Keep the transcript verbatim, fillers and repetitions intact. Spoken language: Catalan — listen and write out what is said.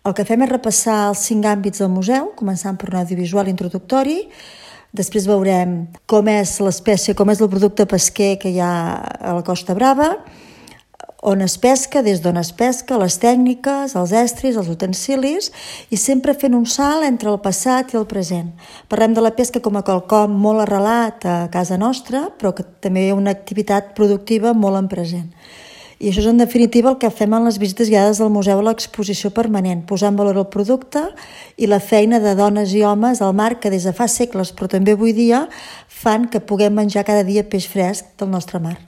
El que fem és repassar els cinc àmbits del museu, començant per un audiovisual introductori. Després veurem com és l'espècie, com és el producte pesquer que hi ha a la Costa Brava, on es pesca, des d'on es pesca, les tècniques, els estris, els utensilis, i sempre fent un salt entre el passat i el present. Parlem de la pesca com a quelcom molt arrelat a casa nostra, però que també hi ha una activitat productiva molt en present. I això és en definitiva el que fem en les visites guiades del museu a l'exposició permanent, posar en valor el producte i la feina de dones i homes al mar que des de fa segles, però també avui dia, fan que puguem menjar cada dia peix fresc del nostre mar.